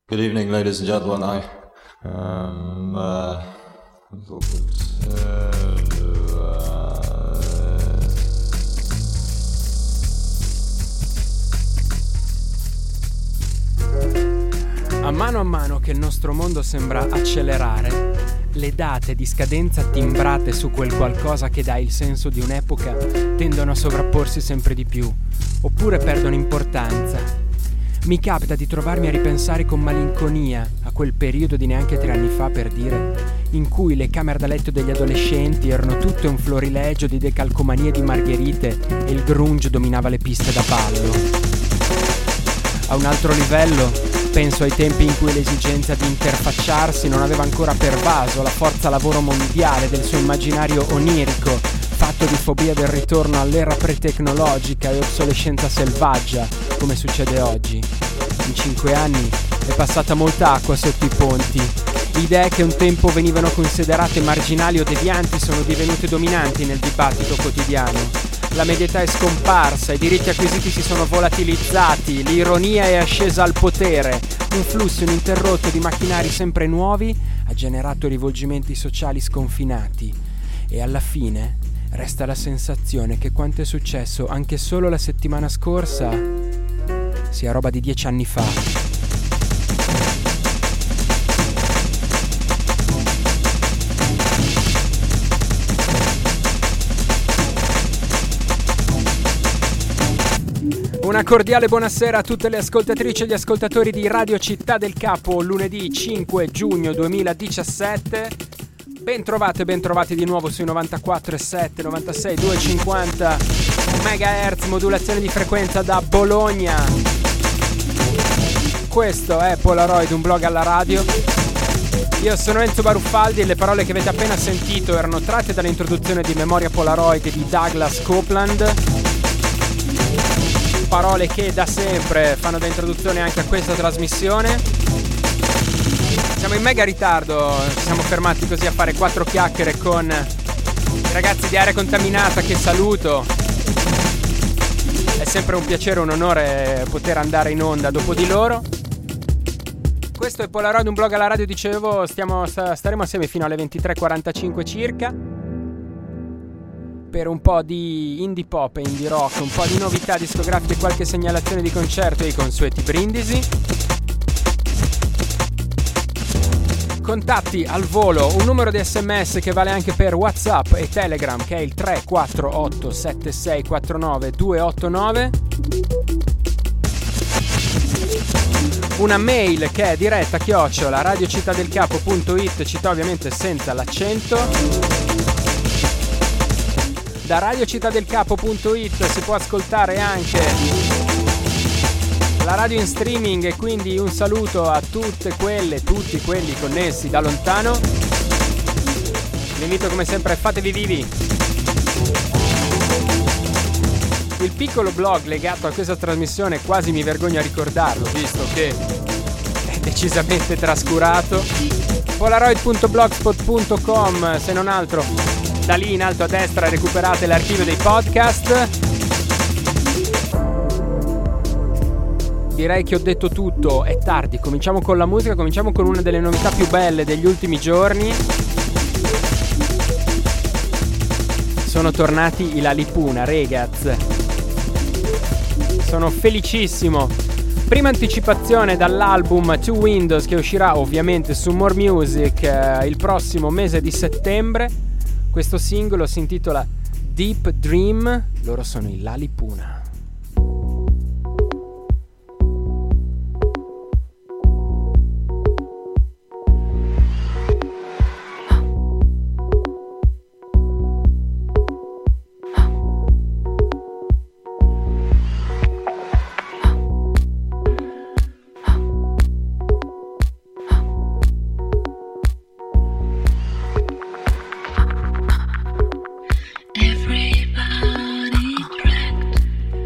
Good evening, ladies and gentlemen. A mano che il nostro mondo sembra accelerare, le date di scadenza timbrate su quel qualcosa che dà il senso di un'epoca tendono a sovrapporsi sempre di più, oppure perdono importanza. Mi capita di trovarmi a ripensare con malinconia a quel periodo di neanche 3 anni fa, per dire, in cui le camere da letto degli adolescenti erano tutte un florilegio di decalcomanie di margherite e il grunge dominava le piste da ballo. A un altro livello, penso ai tempi in cui l'esigenza di interfacciarsi non aveva ancora pervaso la forza lavoro mondiale del suo immaginario onirico, fatto di fobia del ritorno all'era pretecnologica e obsolescenza selvaggia, come succede oggi. In 5 anni è passata molta acqua sotto i ponti. Idee che un tempo venivano considerate marginali o devianti sono divenute dominanti nel dibattito quotidiano. La medietà è scomparsa, i diritti acquisiti si sono volatilizzati, l'ironia è ascesa al potere. Un flusso ininterrotto di macchinari sempre nuovi ha generato rivolgimenti sociali sconfinati. E alla fine resta la sensazione che quanto è successo anche solo la settimana scorsa sia roba di 10 anni fa. Una cordiale buonasera a tutte le ascoltatrici e gli ascoltatori di Radio Città del Capo, lunedì 5 giugno 2017. Ben trovati di nuovo sui 94,7, 96, 250 MHz, modulazione di frequenza da Bologna. Questo è Polaroid, un blog alla radio. Io sono Enzo Baruffaldi e le parole che avete appena sentito erano tratte dall'introduzione di Memoria Polaroid di Douglas Copeland. Parole che da sempre fanno da introduzione anche a questa trasmissione. Siamo in mega ritardo, ci siamo fermati così a fare 4 chiacchiere con i ragazzi di Area Contaminata, che saluto. È sempre un piacere, un onore poter andare in onda dopo di loro. Questo è Polaroid, un blog alla radio, dicevo, staremo assieme fino alle 23:45 circa, per un po' di indie pop e indie rock, un po' di novità discografiche, qualche segnalazione di concerto e i consueti brindisi. Contatti al volo, un numero di SMS che vale anche per WhatsApp e Telegram, che è il 348 7649 289. Una mail che è diretta @radiocittadelcapo.it, città ovviamente senza l'accento. Da radiocittadelcapo.it si può ascoltare anche la radio in streaming, e quindi un saluto a tutti quelli connessi da lontano. L'invito come sempre è: fatevi vivi. Il piccolo blog legato a questa trasmissione, quasi mi vergogno a ricordarlo, visto che è decisamente trascurato. Polaroid.blogspot.com, se non altro. Da lì in alto a destra recuperate l'archivio dei podcast. Direi che ho detto tutto, è tardi, cominciamo con la musica, cominciamo con una delle novità più belle degli ultimi giorni. Sono tornati i Lalipuna, ragazzi. Sono felicissimo. Prima anticipazione dall'album Two Windows, che uscirà ovviamente su More Music il prossimo mese di settembre. Questo singolo si intitola Deep Dream, loro sono i Lalipuna. Everybody dragged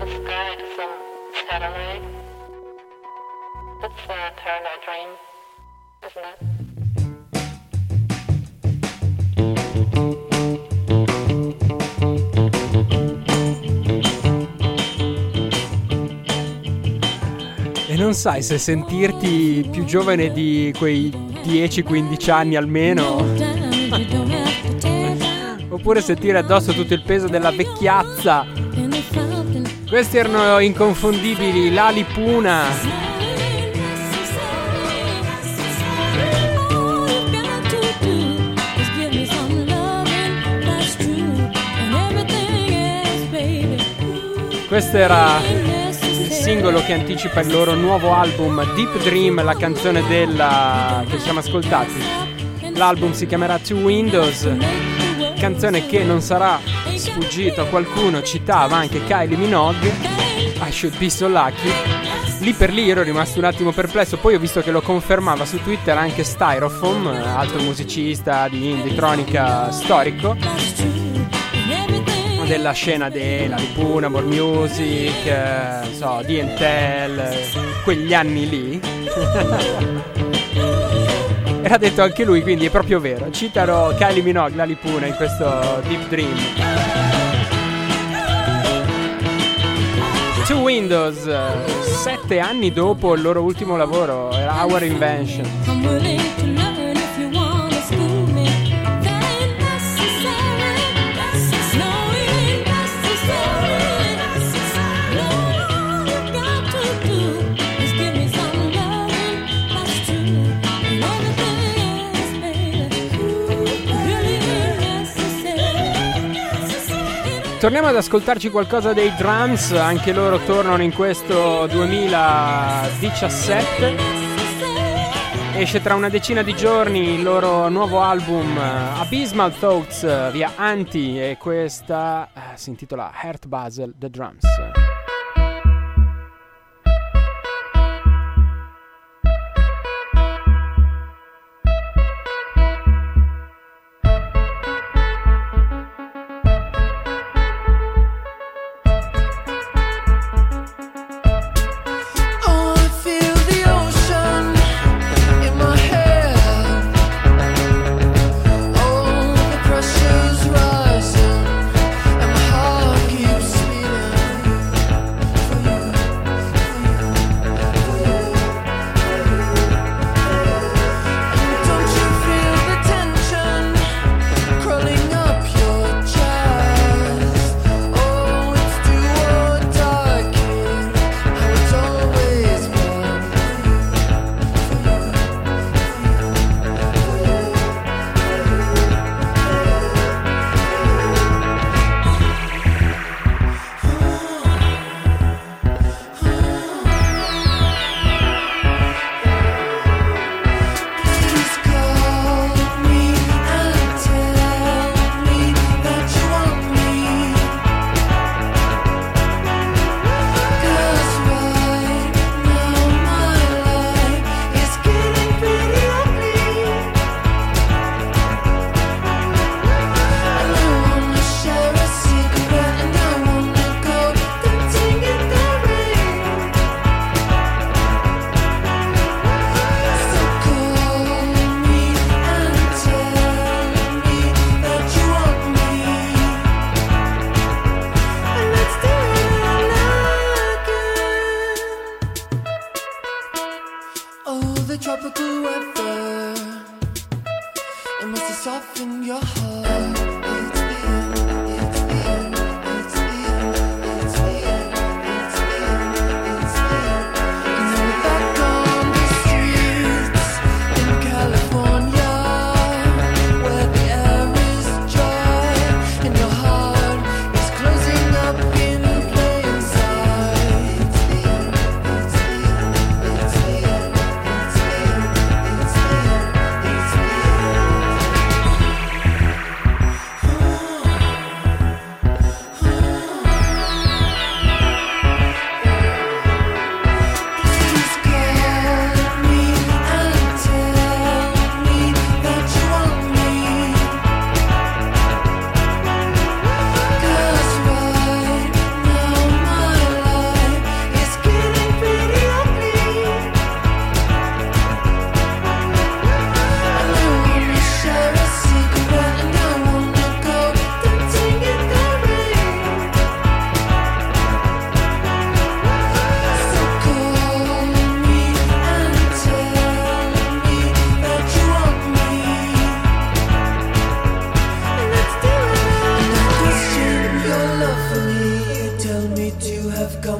E non sai se sentirti più giovane di quei 10-15 anni almeno oppure sentire addosso tutto il peso della vecchiazza. Questi erano inconfondibili Lali Puna. Questo era il singolo che anticipa il loro nuovo album Deep Dream, la canzone che ci siamo ascoltati. L'album si chiamerà Two Windows, canzone che non sarà sfuggito a qualcuno, citava anche Kylie Minogue, I Should Be So Lucky. Lì per lì ero rimasto un attimo perplesso, poi ho visto che lo confermava su Twitter anche Styrofoam, altro musicista di indie-tronica storico della scena della Lipuna, More Music, D&Tell, quegli anni lì. Era detto anche lui, quindi è proprio vero. Citano Kylie Minogue, la Lipuna in questo Deep Dream. Two Windows, 7 anni dopo il loro ultimo lavoro, era Our Invention. Torniamo ad ascoltarci qualcosa dei Drums, anche loro tornano in questo 2017. Esce tra una decina di giorni il loro nuovo album Abysmal Thoughts via Anti e questa si intitola Heart Basel The Drums.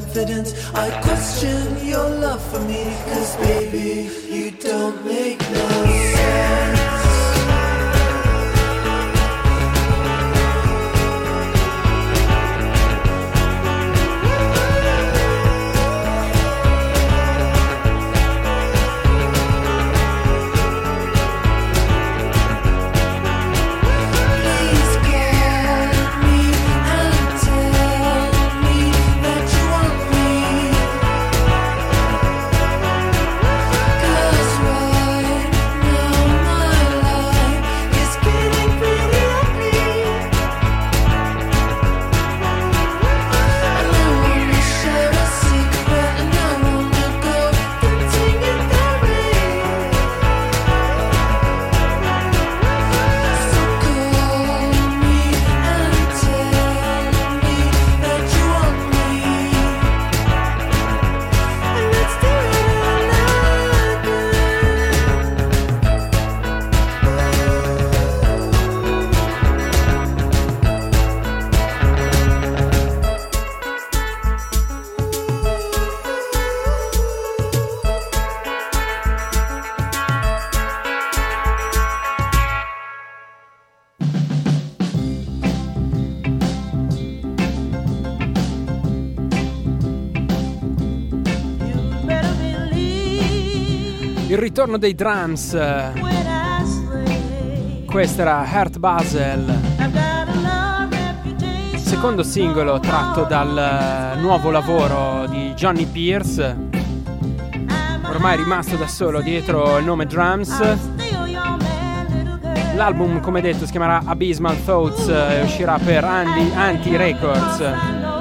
confidence. I question your love for me, 'cause baby, you don't make no sense. Il ritorno dei drums. Questo era Art Basel, secondo singolo tratto dal nuovo lavoro di Johnny Pierce, ormai rimasto da solo dietro il nome Drums. L'album, come detto, si chiamerà Abysmal Thoughts e uscirà per Anti Records.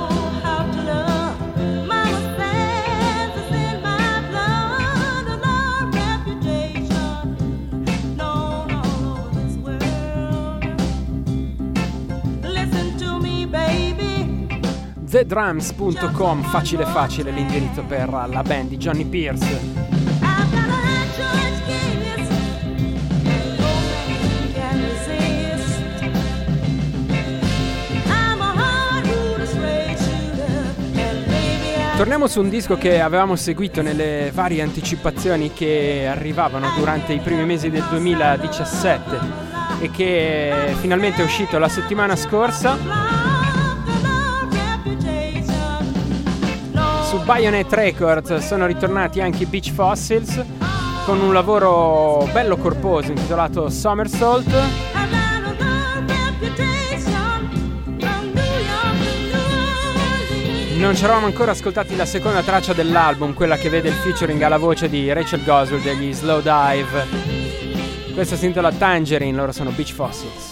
TheDrums.com, facile facile l'indirizzo per la band di Johnny Pierce. Torniamo su un disco che avevamo seguito nelle varie anticipazioni che arrivavano durante i primi mesi del 2017 e che finalmente è uscito la settimana scorsa. Su Bayonet Records sono ritornati anche i Beach Fossils con un lavoro bello corposo intitolato Somersault. Non ci eravamo ancora ascoltati la seconda traccia dell'album, quella che vede il featuring alla voce di Rachel Goswell degli Slow Dive. Questa si intitola Tangerine, loro sono Beach Fossils.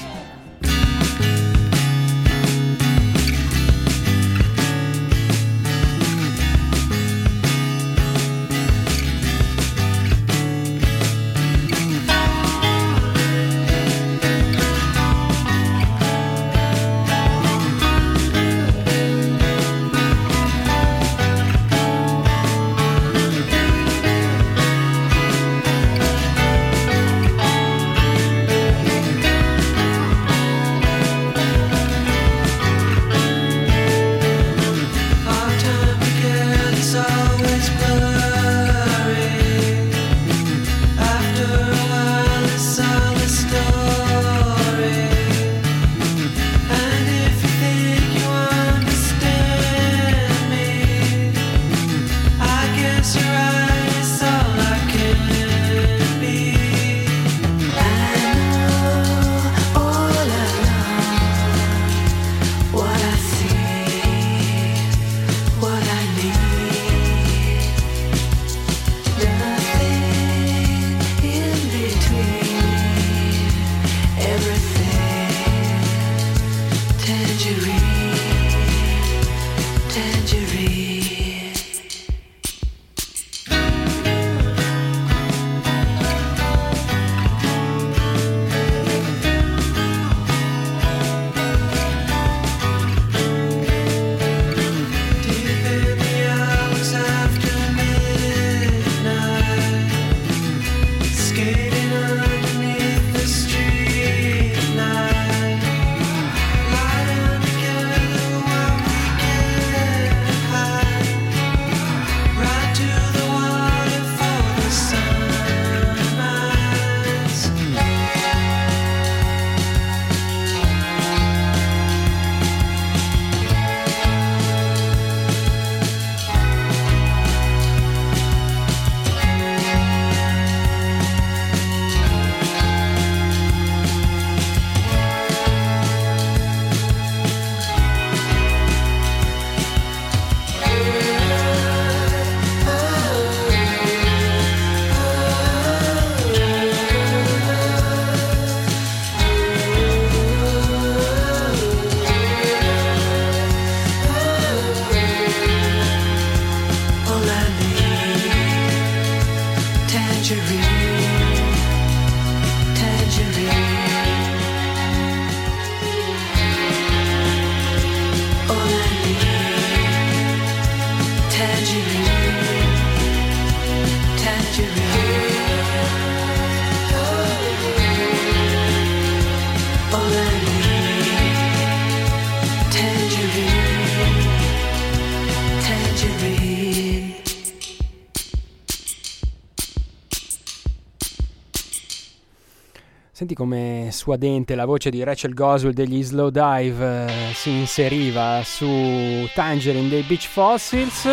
Senti come suadente la voce di Rachel Goswell degli Slow Dive si inseriva su Tangerine dei Beach Fossils.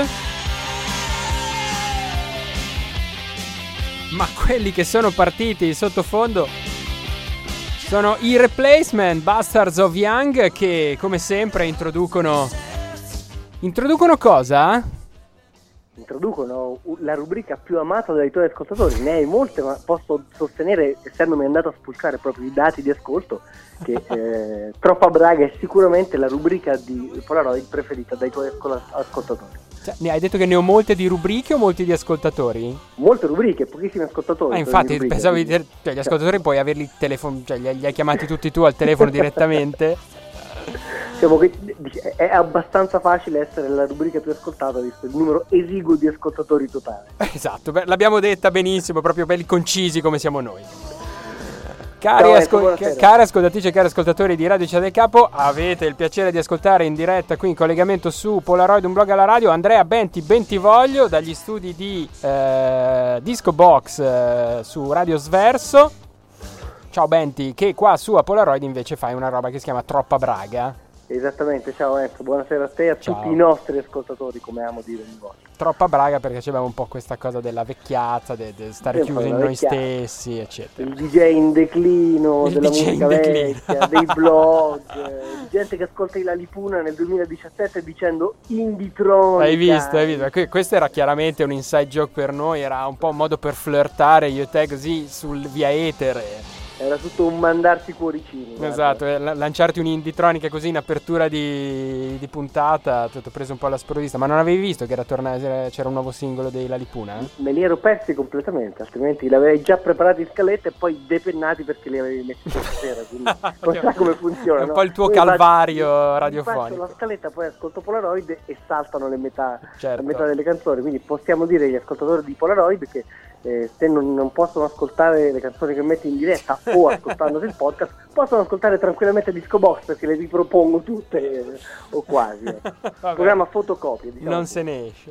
Ma quelli che sono partiti in sottofondo sono i Replacement, Bastards of Young, che come sempre introducono cosa? Introducono la rubrica più amata dai tuoi ascoltatori. Ne hai molte, ma posso sostenere, essendomi andato a spulciare proprio i dati di ascolto, che Troppa Braga è sicuramente la rubrica di Polaroid preferita dai tuoi ascoltatori. Cioè, hai detto che ne ho molte di rubriche o molti di ascoltatori? Molte rubriche, pochissimi ascoltatori. Infatti pensavo di dire, cioè, gli ascoltatori puoi averli cioè li hai chiamati tutti tu al telefono direttamente. Diciamo che è abbastanza facile essere la rubrica più ascoltata visto il numero esiguo di ascoltatori totale. Esatto, l'abbiamo detta benissimo, proprio belli concisi come siamo noi. Cari ascoltatrici e cari ascoltatori di Radio Città del Capo, avete il piacere di ascoltare in diretta qui in collegamento su Polaroid, un blog alla radio, Andrea Benti Bentivoglio dagli studi di Disco Box su Radio Sverso. Ciao Benti, che qua su a Polaroid invece fai una roba che si chiama Troppa Braga. Esattamente, ciao Enzo, buonasera a te e a tutti i nostri ascoltatori, come amo dire ogni volta. Troppa Braga perché c'aveva un po' questa cosa della vecchiazza, di stare chiusi in noi stessi, eccetera. Il DJ in declino, della musica vecchia, dei blog, gente che ascolta i Lalipuna nel 2017 dicendo Inditronica. Hai visto? Questo era chiaramente un inside joke per noi, era un po' un modo per flirtare io e te così sul via etere. Era tutto un mandarsi cuoricini. Esatto, lanciarti un'inditronica così in apertura di puntata, ti ho preso un po' alla sprovvista. Ma non avevi visto che c'era un nuovo singolo dei Lalipuna? Me li ero persi completamente, altrimenti li avevi già preparati in scaletta e poi depennati perché li avevi messi questa sera. Quindi non sai come funziona. È un po' il tuo calvario radiofonico. Faccio la scaletta, poi ascolto Polaroid e saltano la metà Certo. delle canzoni. Quindi possiamo dire agli ascoltatori di Polaroid che se non possono ascoltare le canzoni che metti in diretta o ascoltandosi il podcast, possono ascoltare tranquillamente Disco Box perché le ripropongo tutte o quasi. Programma fotocopie, diciamo. Non se ne esce.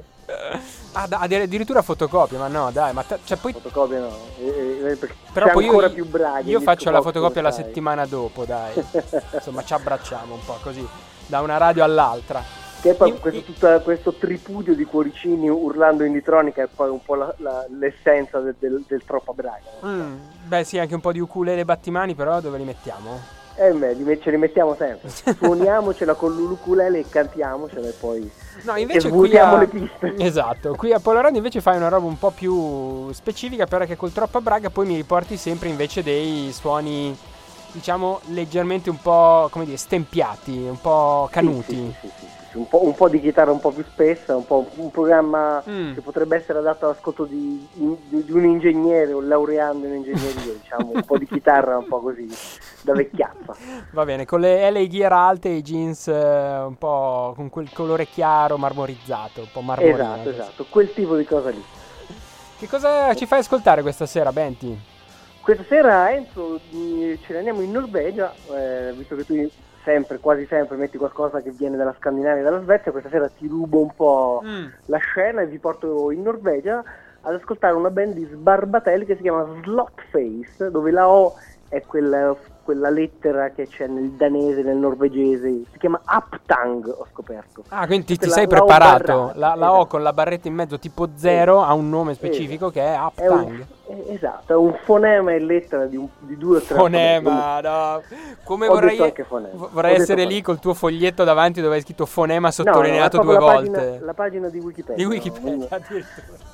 Addirittura fotocopie, ma no, dai, cioè poi fotocopie no, perché però poi ancora più braghi. Io faccio la fotocopia la settimana dopo, dai. Insomma, ci abbracciamo un po' così da una radio all'altra. Che poi tutto questo tripudio di cuoricini urlando Inditronica è poi un po' l'essenza del Troppa Braga. Beh sì, anche un po' di ukulele battimani, però dove li mettiamo? Ce li mettiamo sempre. Suoniamocela con l'ukulele e cantiamocela e poi invece svuotiamo le piste. Esatto, qui a Polaroid invece fai una roba un po' più specifica, perché col Troppa Braga poi mi riporti sempre invece dei suoni, diciamo, leggermente un po', come dire, stempiati, un po' canuti. Sì. Un po' di chitarra un po' più spessa, un po' un programma che potrebbe essere adatto all'ascolto di un ingegnere o laureando in ingegneria, diciamo, un po' di chitarra un po' così da vecchiazza. Va bene, con le LA Gear alte e i jeans un po' con quel colore chiaro marmorizzato, un po' marmorino. Esatto, quel tipo di cosa lì. Che cosa ci fai ascoltare questa sera, Benti? Questa sera, Enzo, ce ne andiamo in Norvegia, visto che tu quasi sempre metti qualcosa che viene dalla Scandinavia e dalla Svezia. Questa sera ti rubo un po' la scena e vi porto in Norvegia ad ascoltare una band di sbarbatelli che si chiama Slotface, dove la O è quella lettera che c'è nel danese, nel norvegese, si chiama Uptang, ho scoperto. Quindi ti sei preparato, la O con la barretta in mezzo tipo 0 ha un nome specifico che è Uptang. Esatto, è un fonema in lettera di 2 o 3 fonema, no. Come vorrei essere lì col tuo foglietto davanti dove hai scritto fonema sottolineato 2 volte. La pagina di Wikipedia. Addirittura.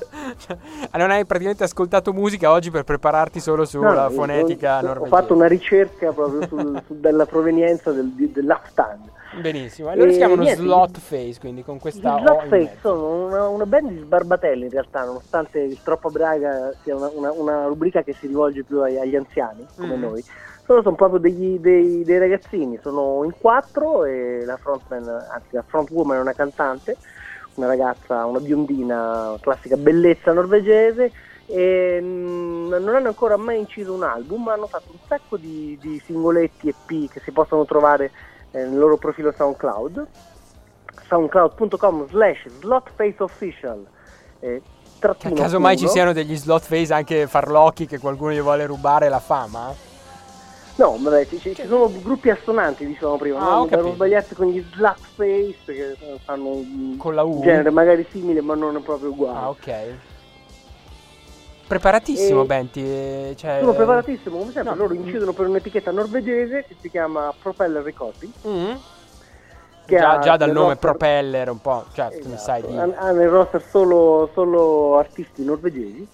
Non hai praticamente ascoltato musica oggi per prepararti solo sulla fonetica norvegese. Ho fatto una ricerca proprio della provenienza dell'Uptang. Benissimo, allora si chiamano Slotface, quindi con questa Slotface sono una band di sbarbatelli in realtà, nonostante il Troppa Braga sia una rubrica che si rivolge più agli anziani come noi. Sono proprio dei ragazzini, sono in 4 e la frontwoman è una cantante, una ragazza, una biondina, classica bellezza norvegese, e non hanno ancora mai inciso un album, ma hanno fatto un sacco di singoletti EP che si possono trovare nel loro profilo SoundCloud, soundcloud.com/slotfaceofficial. Che casomai ci siano degli Slotface anche farlocchi che qualcuno gli vuole rubare la fama? No, vabbè, ci sono gruppi assonanti, dicevamo prima, ho no? capito. Erano sbagliati con gli Slutface, che fanno Con la U? un genere magari simile, ma non è proprio uguale. Ah, ok. Preparatissimo, E- Benti. Cioè... Sono preparatissimo, come sempre, no. loro incidono per un'etichetta norvegese che si chiama Propeller Recording. Mm. Che Già, ha già dal nel nome roster- Propeller un po', certo, Esatto, ne sai di... ha nel roster solo artisti norvegesi.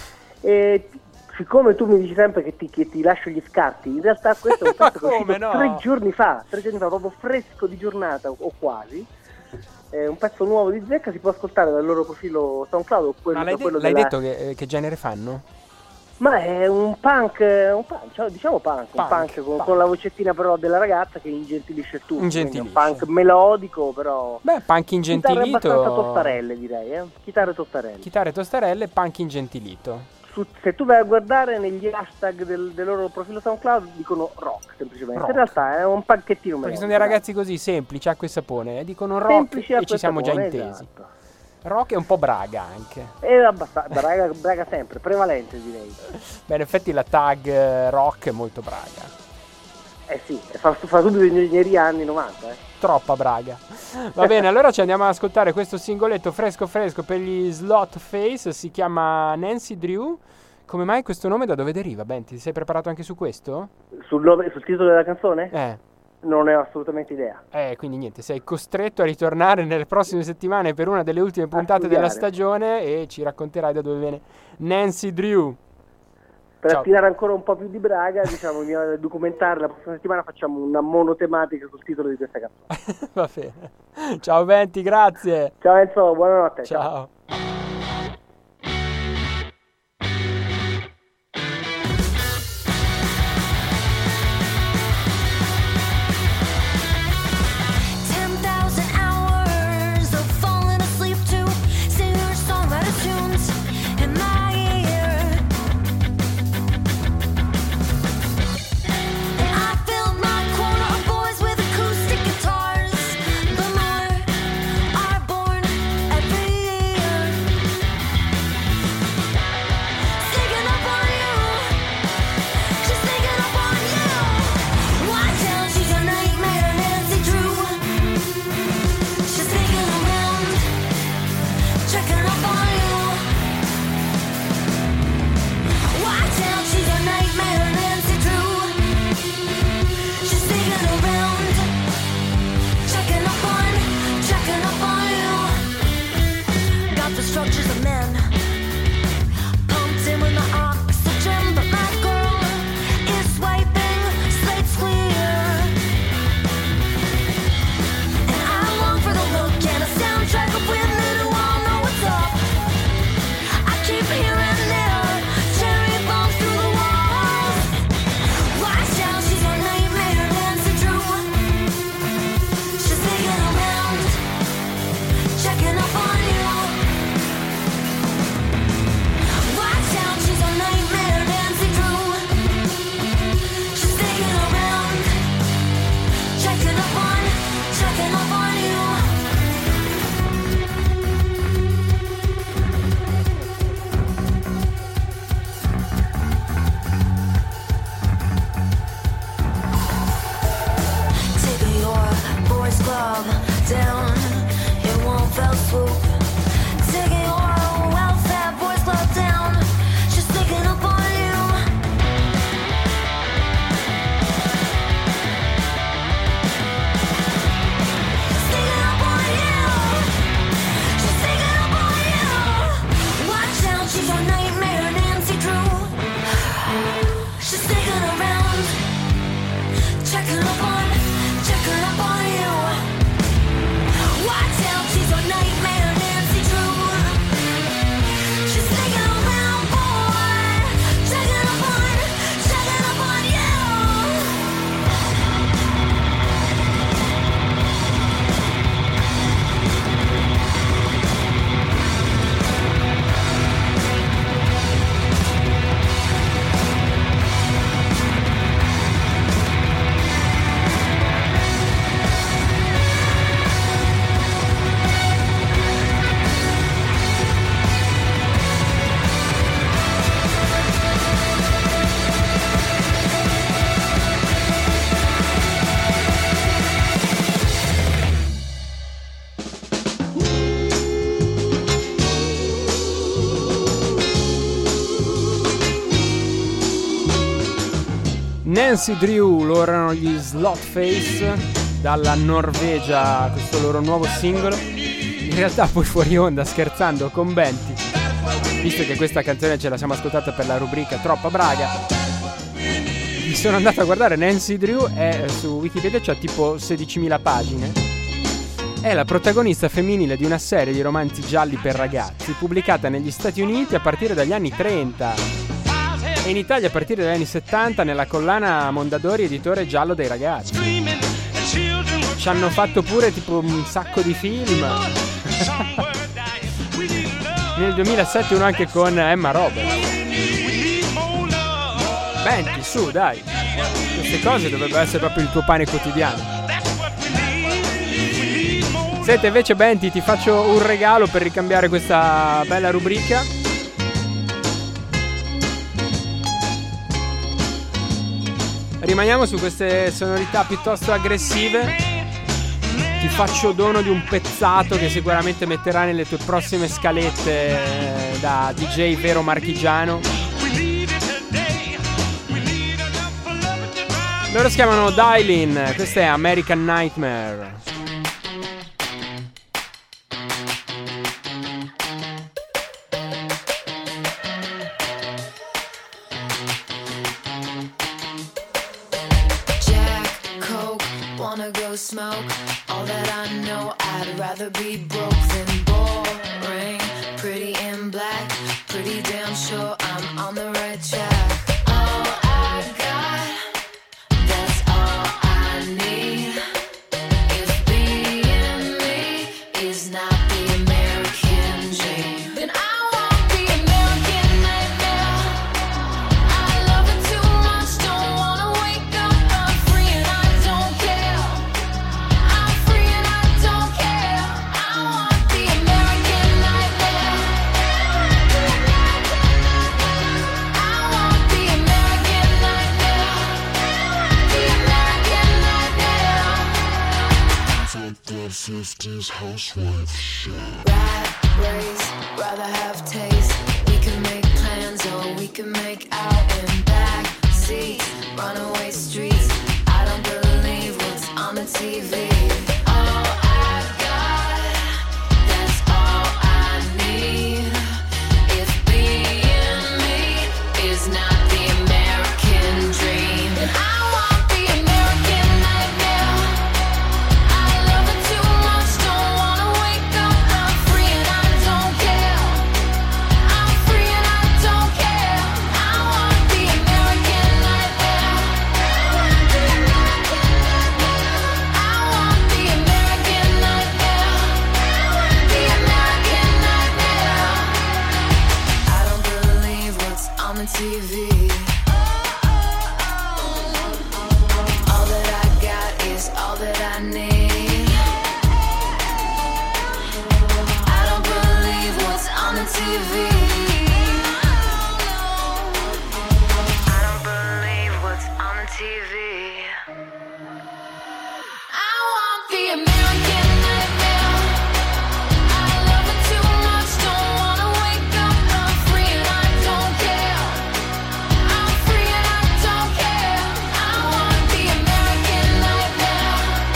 E siccome tu mi dici sempre che ti lascio gli scarti, in realtà questo è un pezzo che è Come uscito no? 3 giorni fa, proprio fresco di giornata o quasi. È un pezzo nuovo di Zecca, si può ascoltare dal loro profilo SoundCloud o quello, Ma l'hai, quello l'hai della- detto che genere fanno? Ma è un punk, cioè, diciamo punk, un punk con la vocettina però della ragazza che ingentilisce il tutto. Ingentilisce. Quindi un punk melodico, però Beh, punk chitarre ingentilito... abbastanza tostarelle, direi, chitarre tostarelle. Chitarre tostarelle, punk ingentilito. Se tu vai a guardare negli hashtag del loro profilo SoundCloud dicono rock semplicemente. Rock. In realtà è un panchettino Perché melodico. sono dei ragazzi così semplici, acqua e sapone, dicono rock semplici, e ci siamo già intesi. Esatto. Rock è un po' braga anche. È abbastanza, braga sempre, prevalente direi. Beh, in effetti la tag rock è molto braga. Eh sì, fa subito ingegneria anni 90, Troppa braga. Va bene, allora ci andiamo ad ascoltare questo singoletto fresco per gli Slutface, si chiama Nancy Drew. Come mai questo nome, da dove deriva? Ben, ti sei preparato anche su questo? Sul titolo della canzone? Non ne ho assolutamente idea. Quindi niente, sei costretto a ritornare nelle prossime settimane per una delle ultime puntate della stagione e ci racconterai da dove viene Nancy Drew. Per Ciao. attirare ancora un po' più di braga, diciamo, mi vado a documentare, la prossima settimana facciamo una monotematica sul titolo di questa canzone. Va bene. Ciao Benti, grazie. Ciao Enzo, buonanotte. Ciao. Checking up on you. Watch out, she's a nightmare. Nancy Drew, loro erano gli Slotface, dalla Norvegia, questo loro nuovo singolo. In realtà poi fuori onda, scherzando con Benti, visto che questa canzone ce la siamo ascoltata per la rubrica Troppa Braga, mi sono andato a guardare Nancy Drew e su Wikipedia c'ha tipo 16.000 pagine. È la protagonista femminile di una serie di romanzi gialli per ragazzi pubblicata negli Stati Uniti a partire dagli anni 30 e in Italia a partire dagli anni 70 nella collana Mondadori editore giallo dei ragazzi. Ci hanno fatto pure tipo un sacco di film. Nel 2007 uno anche con Emma Roberts. Benti, su, dai. Queste cose dovrebbero essere proprio il tuo pane quotidiano. Senti, invece Benti, ti faccio un regalo per ricambiare questa bella rubrica. Rimaniamo su queste sonorità piuttosto aggressive. Ti faccio dono di un pezzato che sicuramente metterai nelle tue prossime scalette da DJ vero marchigiano. Loro si chiamano Dailin, questa è American Nightmare. Smoke, all that I know, I'd rather be broke than boring. Pretty in black, pretty damn sure I'm on the right track. All I got, that's all I need. If being me is not the American dream, then I want the American nightmare. I love it too much, don't wanna wake up. I'm free and I don't care. The 50s housewife shit. Rat race, rather have taste. We can make plans or we can make out in back seats. Runaway streets, I don't believe what's on the TV. All I've got, that's all I need. If being me is not the American dream, then I want the American nightmare. I love it too much, don't wanna wake up. I'm free and I don't care. I'm free and I don't care. I want the American nightmare. I want the American nightmare. I want the American nightmare. The American nightmare. I don't believe what's on the TV. All that I got is all that I need. I don't believe what's on the TV. I don't believe what's on the TV. I want the American nightmare. I love it too much, don't wanna wake up. I'm free and I don't care. I'm free and I don't care. I want the American nightmare.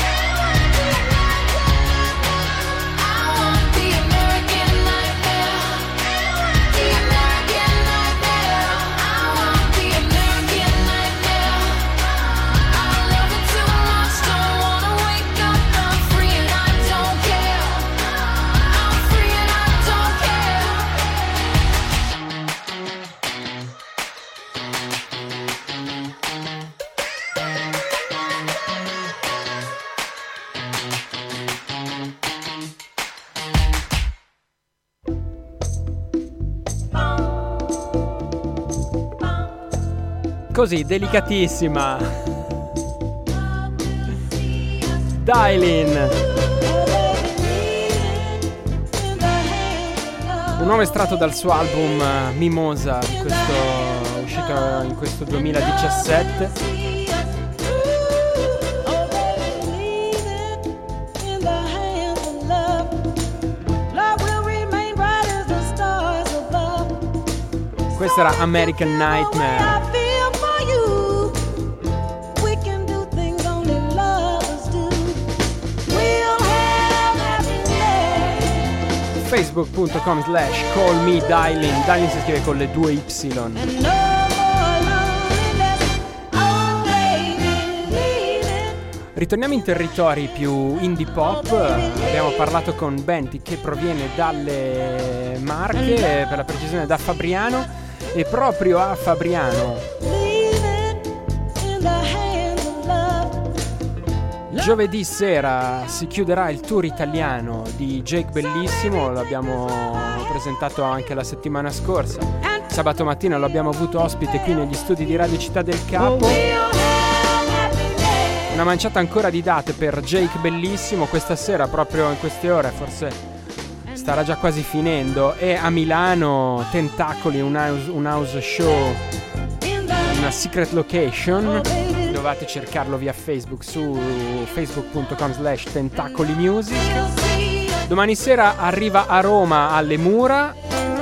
I want the American nightmare. The American nightmare. I want the American nightmare. I love it too much, don't wanna wake up. I'm free and I don't care. I'm free and I don't care. Così, delicatissima. Dailin. Un nuovo estratto dal suo album Mimosa, uscito in questo 2017. Questa era American Nightmare. facebook.com/callmedarling. Darling si scrive con le 2 Y. Ritorniamo in territori più indie pop. Abbiamo parlato con Benti, che proviene dalle Marche, per la precisione da Fabriano, e proprio a Fabriano giovedì sera si chiuderà il tour italiano di Jake Bellissimo. L'abbiamo presentato anche la settimana scorsa. Sabato mattina lo abbiamo avuto ospite qui negli studi di Radio Città del Capo. Una manciata ancora di date per Jake Bellissimo. Questa sera, proprio in queste ore, forse starà già quasi finendo, è a Milano, Tentacoli, un house show, una secret location. Dovete cercarlo via Facebook su facebook.com/tentacolimusic. Domani sera arriva a Roma alle Mura.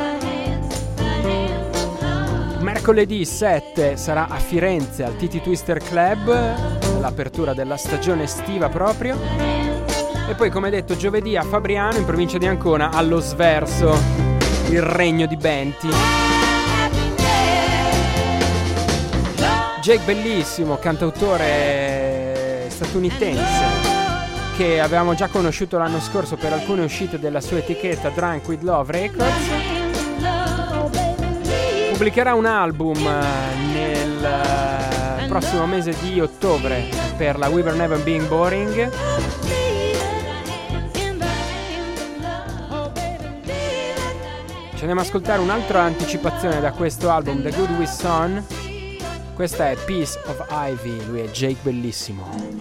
Mercoledì 7 sarà a Firenze al Titi Twister Club, l'apertura della stagione estiva proprio. E poi, come detto, giovedì a Fabriano, in provincia di Ancona, allo Sverso, il regno di Benti. Jake Bellissimo, cantautore statunitense, che avevamo già conosciuto l'anno scorso per alcune uscite della sua etichetta Drunk With Love Records. Pubblicherà un album nel prossimo mese di ottobre per la We Were Never Being Boring. Ci andiamo ad ascoltare un'altra anticipazione da questo album, The Good With Son. Questa è Piece of Ivy, lui è Jake Bellissimo.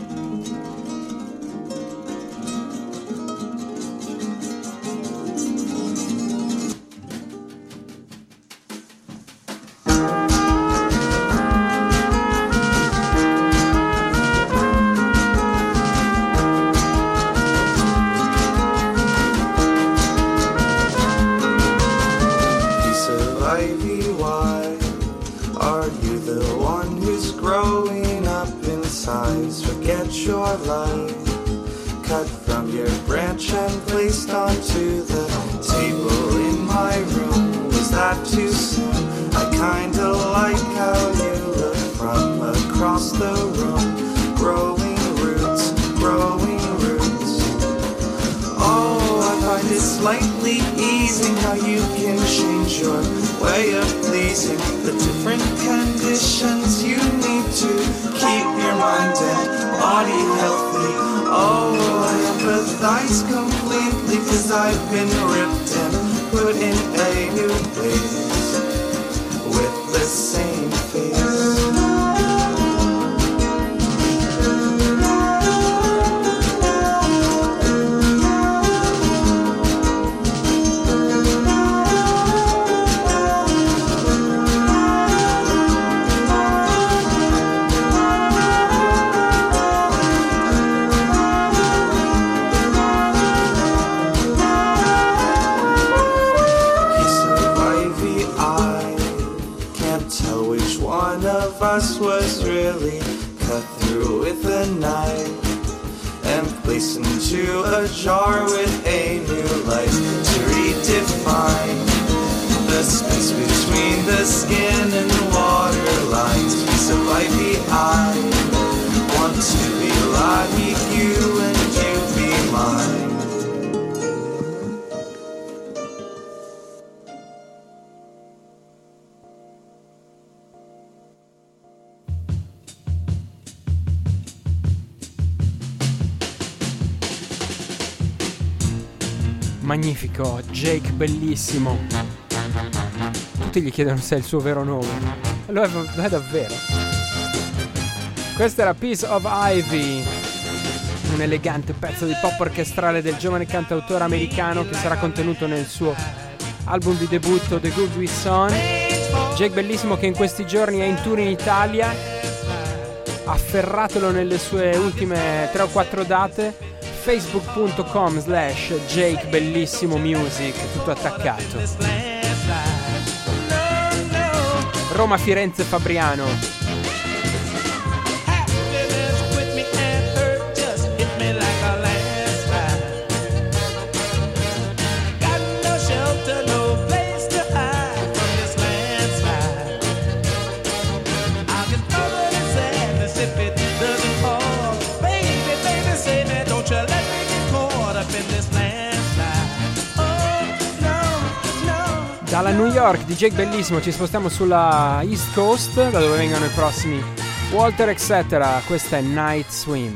Magnifico, Jake Bellissimo. Tutti gli chiedono se è il suo vero nome. Lo è davvero. Questa era Piece of Ivy, un elegante pezzo di pop orchestrale del giovane cantautore americano che sarà contenuto nel suo album di debutto The Good With Son. Jake Bellissimo, che in questi giorni è in tour in Italia. Afferratelo nelle sue ultime 3 o 4 date. facebook.com/Jake Bellissimo Music, tutto attaccato. Roma, Firenze, Fabriano. Got no Dalla New York di Jake Bellissimo ci spostiamo sulla East Coast, da dove vengono i prossimi Walter Etc. Questa è Night Swim.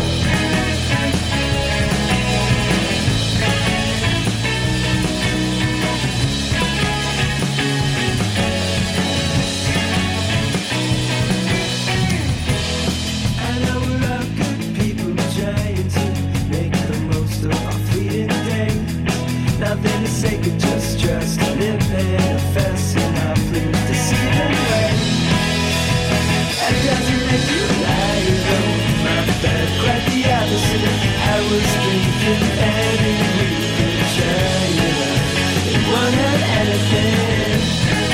Nothing to say, could just trust a living, fessing up, please to see the way. That doesn't make you lie, though. My bad, quite the opposite. I was thinking maybe we could try it out. It won't hurt anything.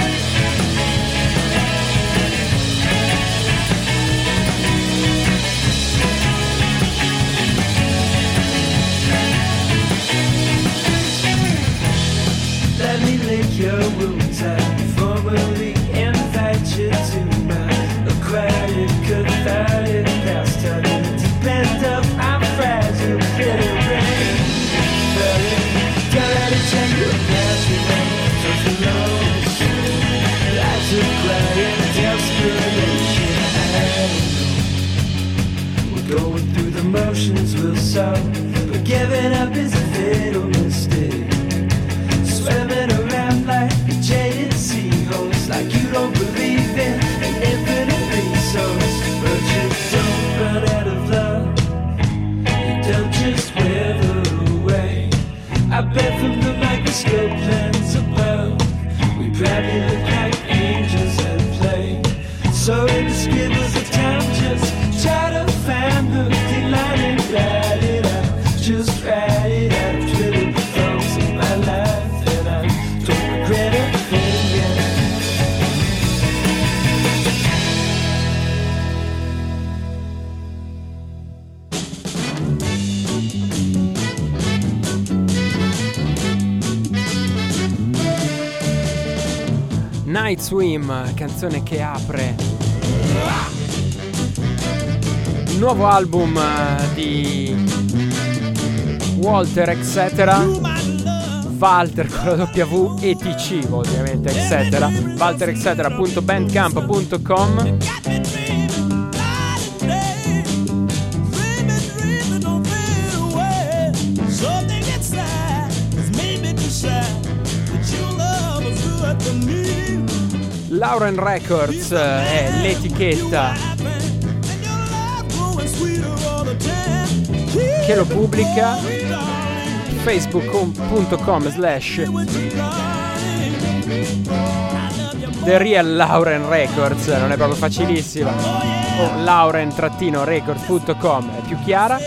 Let me lick your wounds and formally invite you to my aquatic, cathartic pastime. Depend of my fragile bitter brain. But don't let it change your natural. Don't you know life's a quiet desperation. We're going through the motions, we'll solve. But giving up is a fatal mistake. Swimming around like jaded seahorse, like you don't believe in an infinite resource. But you don't run out of love, you don't just wither away. I bet from the microscope lens above, we probably look like angels at play. So in the scribbles of time, just try to find the thin line and write it out. Just write it out, Twitter the thoughts of my life. Night Swim, canzone che apre il nuovo album di Walter Etc. Walter con la W e TC ovviamente Etc. walterexcetera.bandcamp.com. Lauren Records è l'etichetta che lo pubblica. facebook.com/The Real Lauren Records, non è proprio facilissima, o lauren-records.com è più chiara.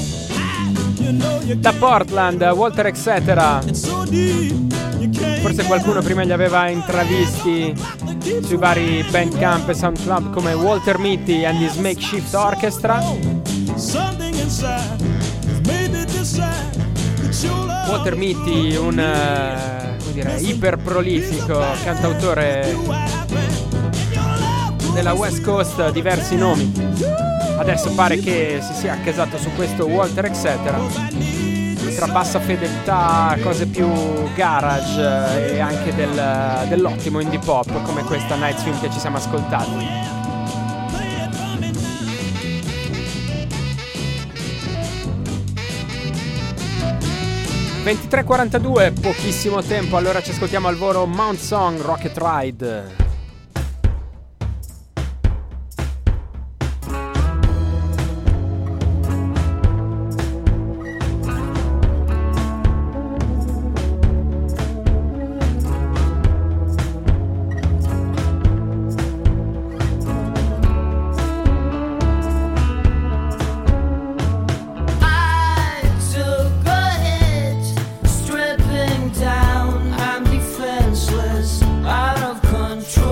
Da Portland, Walter Etc. Forse qualcuno prima li aveva intravisti sui vari Bandcamp e SoundCloud come Walter Mitty and his Makeshift Orchestra. Walter Mitty, un iper prolifico cantautore della West Coast, diversi nomi. Adesso pare che si sia accasato su questo Walter Etc. Tra bassa fedeltà, cose più garage e anche dell'ottimo indie pop come questa Night Swim che ci siamo ascoltati. (23:42), pochissimo tempo, allora ci ascoltiamo al volo Mount Song, Rocket Ride. Stripping down, I'm defenseless, out of control.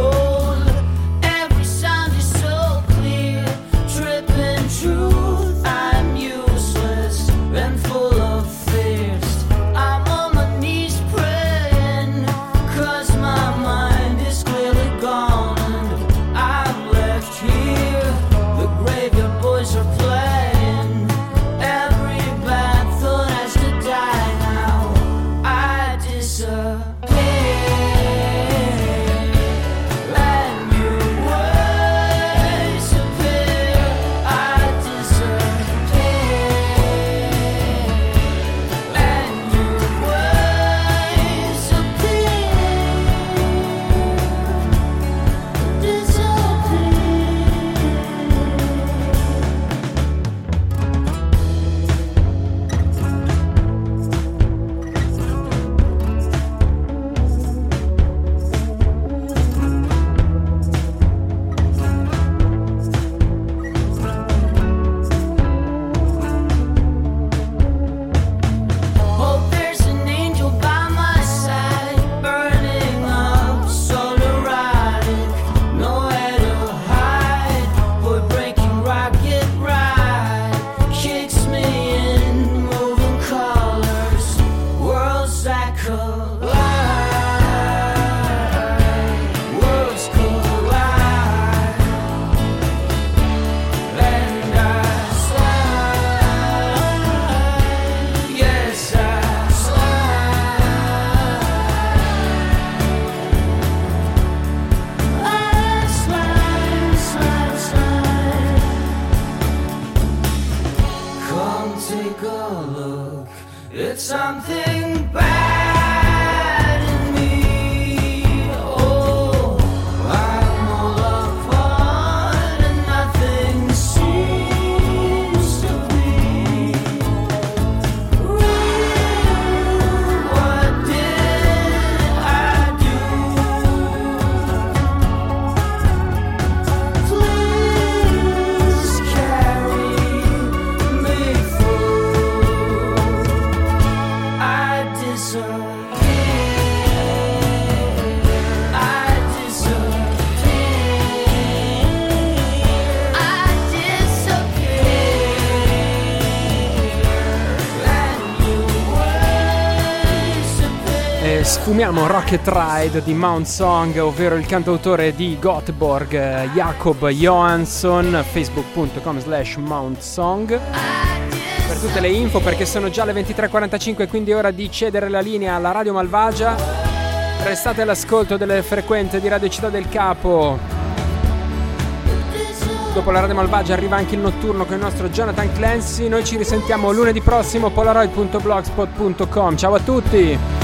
take a look. It's something bad in me. Oh, I'm all apart and nothing seems to be. What did I do? Please carry me through. I disappear. I disappear. I disappear. And you worship it. Sfumiamo Rocket Ride di Mount Song, ovvero il cantautore di Göteborg, Jakob Johansson, facebook.com/Mountsong. Per tutte le info, perché sono già le 23:45, quindi è ora di cedere la linea alla Radio Malvagia. Restate all'ascolto delle frequenze di Radio Città del Capo. Dopo la Radio Malvagia arriva anche il notturno con il nostro Jonathan Clancy. Noi ci risentiamo lunedì prossimo, polaroid.blogspot.com. Ciao a tutti!